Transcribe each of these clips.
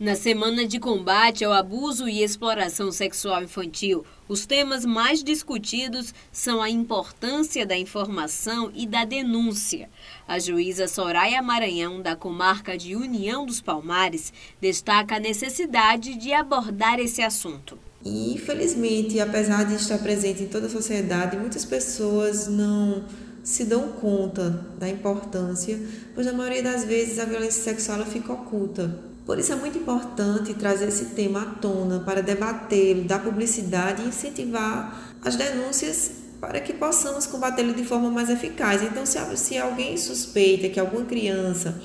Na semana de combate ao abuso e exploração sexual infantil, os temas mais discutidos são a importância da informação e da denúncia. A juíza Soraya Maranhão, da comarca de União dos Palmares, destaca a necessidade de abordar esse assunto. E, infelizmente, apesar de estar presente em toda a sociedade, muitas pessoas não se dão conta da importância, pois na maioria das vezes a violência sexual ela fica oculta. Por isso é muito importante trazer esse tema à tona para debatê-lo, dar publicidade e incentivar as denúncias para que possamos combatê-lo de forma mais eficaz. Então, se alguém suspeita que alguma criança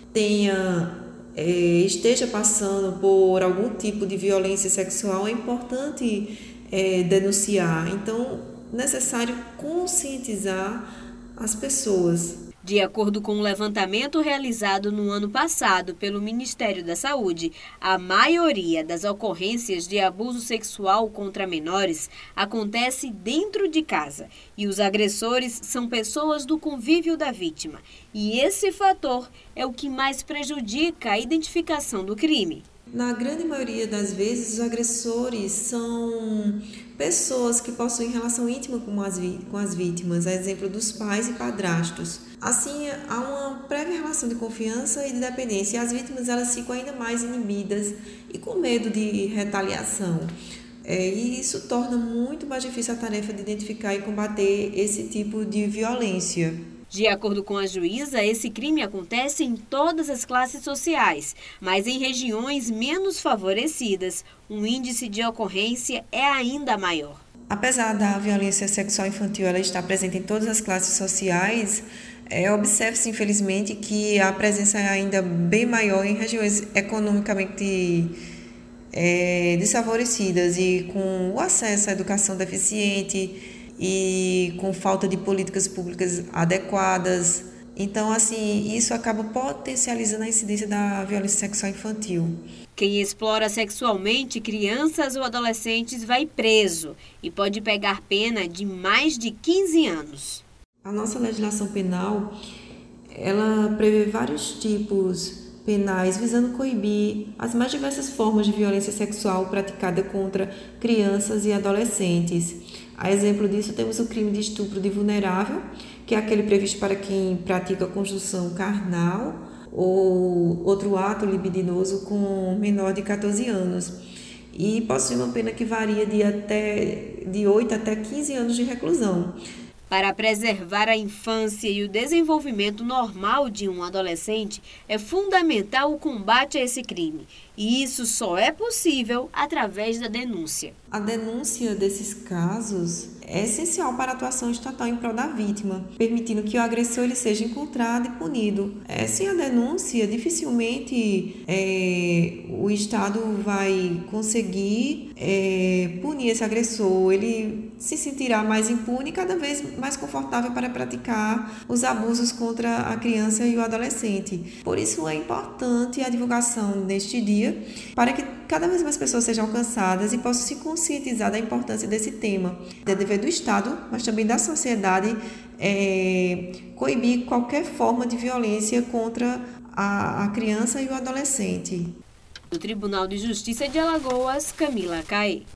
esteja passando por algum tipo de violência sexual, é importante denunciar. Então, é necessário conscientizar as pessoas. De acordo com um levantamento realizado no ano passado pelo Ministério da Saúde, a maioria das ocorrências de abuso sexual contra menores acontece dentro de casa e os agressores são pessoas do convívio da vítima. E esse fator é o que mais prejudica a identificação do crime. Na grande maioria das vezes, os agressores são pessoas que possuem relação íntima com as vítimas, a exemplo dos pais e padrastos. Assim, há uma prévia relação de confiança e de dependência, e as vítimas elas ficam ainda mais inibidas e com medo de retaliação. E isso torna muito mais difícil a tarefa de identificar e combater esse tipo de violência. De acordo com a juíza, esse crime acontece em todas as classes sociais, mas em regiões menos favorecidas, o índice de ocorrência é ainda maior. Apesar da violência sexual infantil ela estar presente em todas as classes sociais, observa-se, infelizmente, que a presença é ainda bem maior em regiões economicamente desfavorecidas e com o acesso à educação deficiente e com falta de políticas públicas adequadas. Então, assim, isso acaba potencializando a incidência da violência sexual infantil. Quem explora sexualmente crianças ou adolescentes vai preso e pode pegar pena de mais de 15 anos. A nossa legislação penal, ela prevê vários tipos penais visando coibir as mais diversas formas de violência sexual praticada contra crianças e adolescentes. A exemplo disso, temos o crime de estupro de vulnerável, que é aquele previsto para quem pratica conjunção carnal ou outro ato libidinoso com menor de 14 anos. E possui uma pena que varia de 8 até 15 anos de reclusão. Para preservar a infância e o desenvolvimento normal de um adolescente, é fundamental o combate a esse crime. E isso só é possível através da denúncia. A denúncia desses casos é essencial para a atuação estatal em prol da vítima, permitindo que o agressor ele seja encontrado e punido. Sem a denúncia, dificilmente o Estado vai conseguir punir esse agressor. Ele se sentirá mais impune e cada vez mais confortável para praticar os abusos contra a criança e o adolescente. Por isso é importante a divulgação neste dia, para que cada vez mais pessoas sejam alcançadas e possam se conscientizar da importância desse tema. É dever do Estado, mas também da sociedade, coibir qualquer forma de violência contra a criança e o adolescente. Do Tribunal de Justiça de Alagoas, Camila Caê.